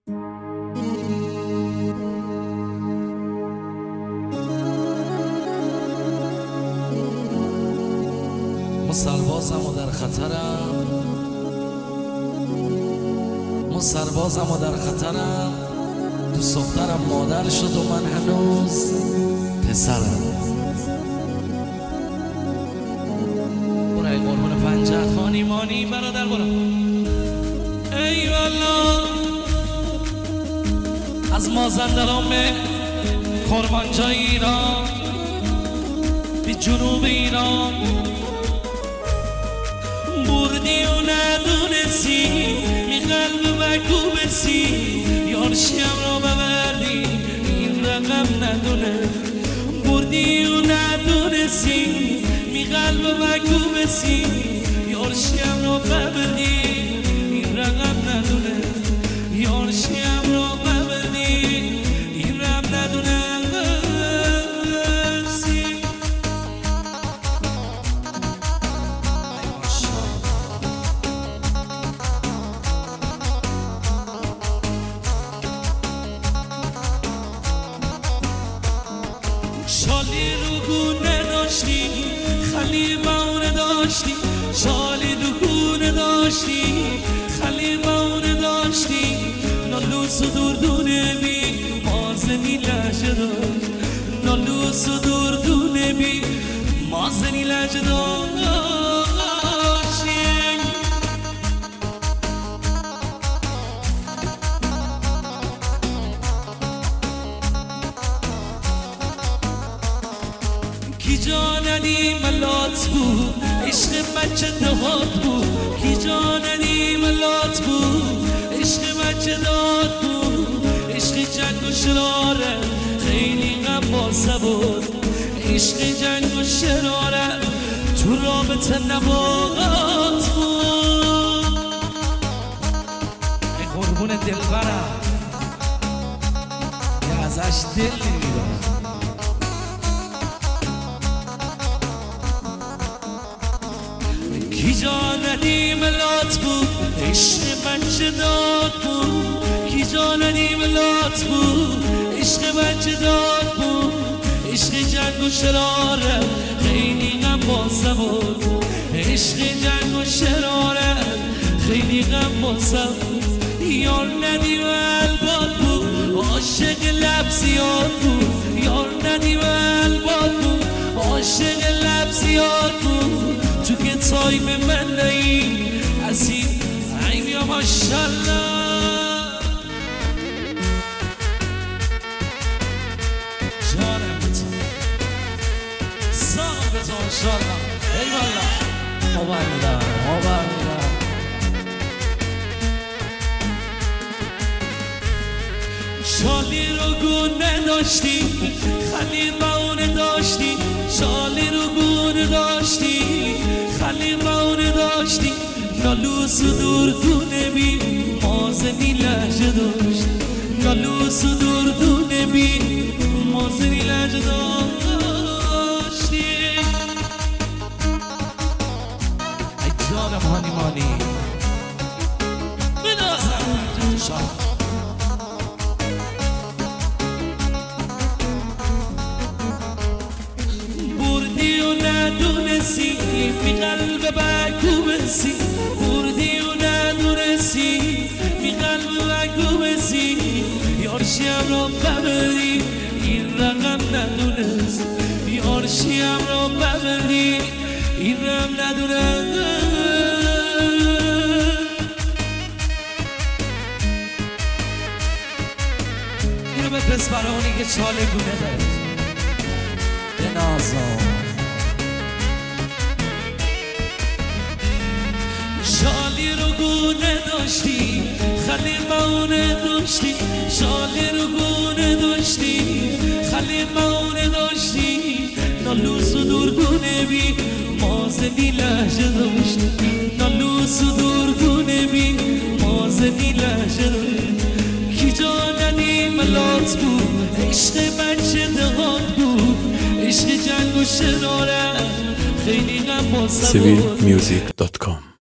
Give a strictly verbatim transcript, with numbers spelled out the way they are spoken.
ما سربازم و در خطرم، ما سربازم و در خطرم. دوست دخترم مادر شد و من هنوز پسرم. برای قربون پنجت خانی مانی برادر برو. ای والا از مازندران به کرمانجای ایران، به جنوب ایران بردی و ندونستی، می قلب بگو بسی یارشیم را ببردی، این رقم ندونه. بردی و ندونستی، می قلب بگو بسی یارشیم را ببردی، این رقم ندونه. یارشیم را ببردی، این رقم ندونه. شالی رو گونه داشتی، خلی باونه داشتی. شالی رو گونه داشتی، خلی باونه داشتی. نالوس و دردونه بی مازنی لجه داشت. نالوس و دردونه بی مازنی لجه داشتی. کی جا ندی ملات بود، عشق بچه دهات بود. کی جا ندی ملات بود، عشق بچه دهات بود. عشق جنگ و شراره خیلی غمازه بود. عشق جنگ و شراره تو رابطه نبات بود. ای قربون دلبرم یه ازش دل نمیبرم. کی جا ندی ملات بود، عشق بچه داد بود. کی جا ندی ملات بود، عشق بچه داد بود. عشق جنگ و شراره خیلی غمازه بود. عشق جنگ و شراره خیلی غمازه بود. یار ندی و الباد بود، عاشق لب زیاد بود. یار ندی و الباد بود، عاشق لب زیاد بود. تو که تای به من نایی از این عیب یا ماشالله. جانم بتون سام بتون شالله. ای والا آبر میدم آبر میدم. شالی رو گونه داشتی، خلی باونه داشتی. شالی رو گونه داشتی، خلی باونه داشتی. نالوس و دردونه بی مازنی لجه داشت. نالوس و دردونه بی مازنی لجه داشتی. ای جانم هانی مانی بنازم شاه. ندونستی می قلب بگو بسی. بردی و ندونستی می قلب بگو بسی یارشیم را ببری، این رقم ندونست. یارشیم را ببری، این رقم ندونست. اینو به پسپرانی که چاله گونه دارد به نازم. شالی رو گونه داشتی، خلی باونه داشتی. شالی رو گونه داشتی، خلی باونه داشتی. نالوس و دردونه بی مازنی لجه داشتی. نالوس و دردونه بی مازنی لجه داشتی. کی جا ندی ملات بود، عشق بچه دهات بود. عشق جنگ و شراره خیلی غمازه بود. سیویل میوزیک دات کام